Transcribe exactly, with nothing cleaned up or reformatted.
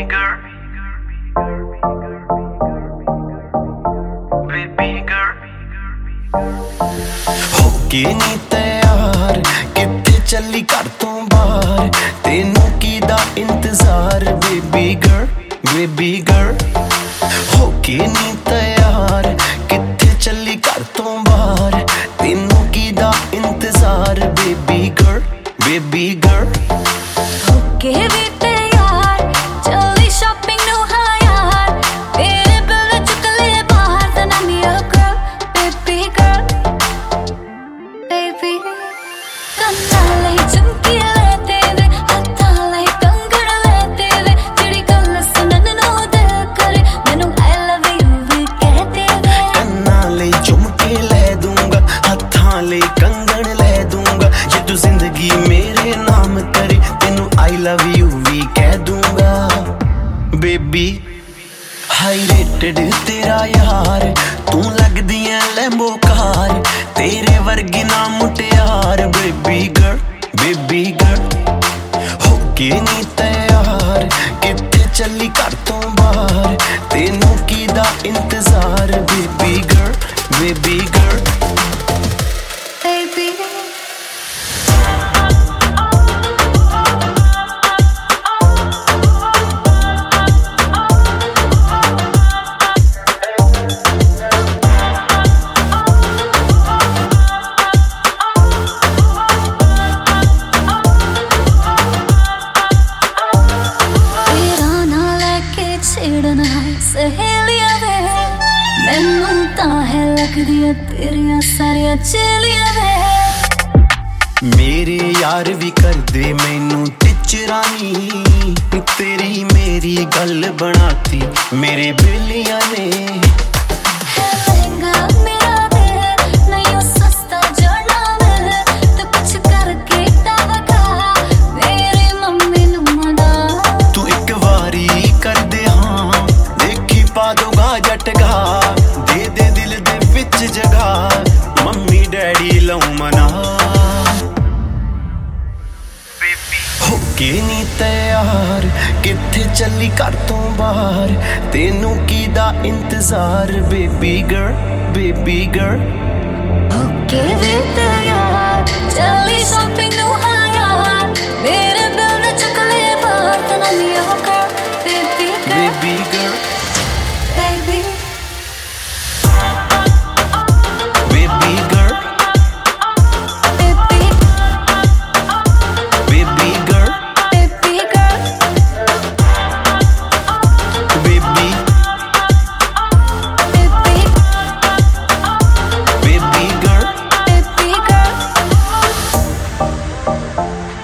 girl, baby girl. हो के नी तैयार किथे चली घर तो बाहर तेनू कीदा इंतजार बेबी गर्ल बेबी गर्ल हो के नी तैयार किथे चली घर तो बाहर तेनू कीदा इंतजार बेबी गर्ल बेबी गर्ल हो के भी तैयार चली शॉपिंग नु हाँ यार तेरे बिल चुक ले बाहर then I'm your girl baby girl baby ਕੰਨਾਂ ਲਈ ਝੁਮਕੀ ਲੈ ਤੇਰੇ ਹੱਥਾਂ ਲਈ ਕੰਗਣ ਲੈ ਤੇਰੇ ਜਿਹੜੀ ਗੱਲ ਸੁਣਨ ਨੂੰ ਦਿਲ ਕਰੇ ਮੈਨੂੰ I love you ਵੀ ਕਹਿ ਤੇਰੇ ਕੰਨਾਂ ਲਈ ਝੁਮਕੇ ਲੈ ਦੂੰਗਾ ਹੱਥਾਂ ਲਈ ਕੰਗਣ ਲੈ ਦੂੰਗਾ ਜੇ ਤੂੰ ਜ਼ਿੰਦਗੀ ਮੇਰੇ ਨਾਮ ਕਰੇ ਤੈਨੂੰ I love you ਵੀ ਕਹਿ ਦੂੰਗਾ ਬੇਬੀ ਹਾਈ ਰੇਟਡ ਤੇਰਾ ਯਾਰ ਤੂੰ ਲੱਗਦੀ ਐ ਲੈਂਬੋ ਕਾਰ ਤੇਰੇ ਵਰਗੀ ਨਾ ਮੁਟਿਆਰ ਬੇਬੀ ਗਰਲ ਬੇਬੀ ਗਰਲ ਹੋ ਕੇ ਨੀ ਤੈयार ਕਿੱਥੇ ਚੱਲੀ ਘਰ ਤੋਂ ਬਾਹਰ ਤੈਨੂੰ ਕੀਦਾ ਇੰਤਜ਼ਾਰ baby girl baby girl baby ਛੇੜਨਾ ਸਹੇਲੀਆਂ ਵੇ ਮੈਨੂੰ ਤਾਂ ਹੈ ਲੱਗਦੀਆਂ ਤੇਰੀਆਂ ਸਾਰੀਆਂ ਚੇਲੀਆਂ ਵੇ ਮੇਰੇ ਯਾਰ ਵੀ ਕਰਦੇ ਮੈਨੂੰ ਟਿਚਰਾਨੀ ਤੇਰੀ ਮੇਰੀ ਗੱਲ ਬਣਾਤੀ ਮੇਰੇ ਬੇਲੀਆਂ ਨੇ ਹੈ ਲਹਿੰਗਾ ਮੇਰਾ ਦੇ ਨਹੀਂ ਉਹ ਸਸਤਾ ਜੜਨਾ ਵੇ ਤੇ ਕੁਛ ਕਰਕੇ ਟਾਵਕਾ ਮੇਰੀ ਮੰਮੀ ਨੂੰ ਮਨਾ ਤੂੰ ਇੱਕ ਵਾਰੀ ਕਰਦੇ ਹਾਂ ਦੇਖੀ ਪਾ ਦੂੰਗਾ ਜਟਗਾ ਦੇ ਦੇ ਦਿਲ ਦੇ ਵਿੱਚ ਜਗਾ ਮੰਮੀ ਡੈਡੀ ਲਾਉ ਮਨਾ ਹੋ ਕੇ ਨੀ ਤੈयार ਕਿੱਥੇ ਚੱਲੀ ਘਰ ਤੋਂ ਬਾਹਰ ਤੈਨੂੰ ਕੀਦਾ ਇੰਤਜ਼ਾਰ ਬੇਬੀ ਗਰਲ ਬੇਬੀ ਗਰਲ ਹੋ ਕੇ ਵੀ ਤੈयार ਚੱਲੀ ਸ਼ਾਪਿੰਗ ਨੂੰ ਹਾਂ ਯਾਰ ਮੇਰੇ ਬਿਲ ਨੂੰ ਚੁੱਕ ਲੈ ਬਾਹਰ ਤਾਂ I'm your girl baby girl baby girl baby baby girl baby baby girl baby girl baby baby baby girl baby girl